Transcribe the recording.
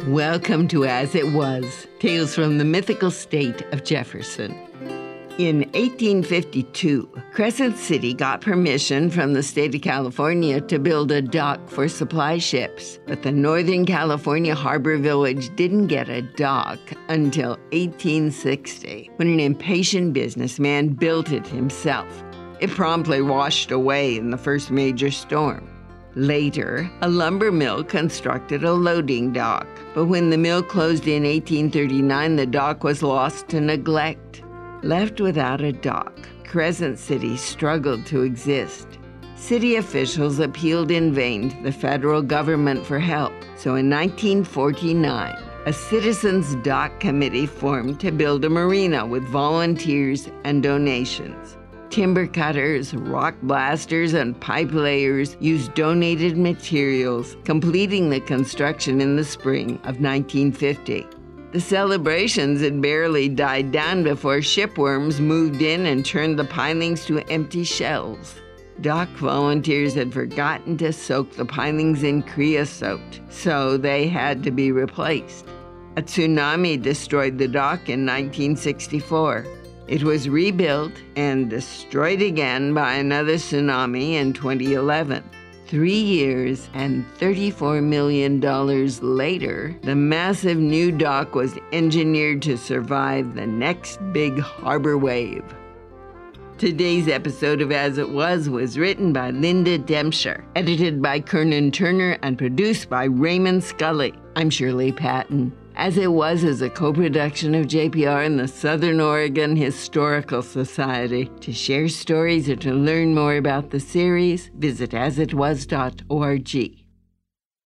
Welcome to As It Was, Tales from the Mythical State of Jefferson. In 1852, Crescent City got permission from the state of California to build a dock for supply ships, but the Northern California Harbor Village didn't get a dock until 1860, when an impatient businessman built it himself. It promptly washed away in the first major storm. Later, a lumber mill constructed a loading dock, but when the mill closed in 1839, the dock was lost to neglect. Left without a dock, Crescent City struggled to exist. City officials appealed in vain to the federal government for help, so in 1949, a citizens' dock committee formed to build a marina with volunteers and donations. Timber cutters, rock blasters, and pipe layers used donated materials, completing the construction in the spring of 1950. The celebrations had barely died down before shipworms moved in and turned the pilings to empty shells. Dock volunteers had forgotten to soak the pilings in creosote, so they had to be replaced. A tsunami destroyed the dock in 1964. It was rebuilt and destroyed again by another tsunami in 2011. 3 years and $34 million later, the massive new dock was engineered to survive the next big harbor wave. Today's episode of As It Was written by Linda Dempscher, edited by Kernan Turner, and produced by Raymond Scully. I'm Shirley Patton. As It Was is a co-production of JPR and the Southern Oregon Historical Society. To share stories or to learn more about the series, visit asitwas.org.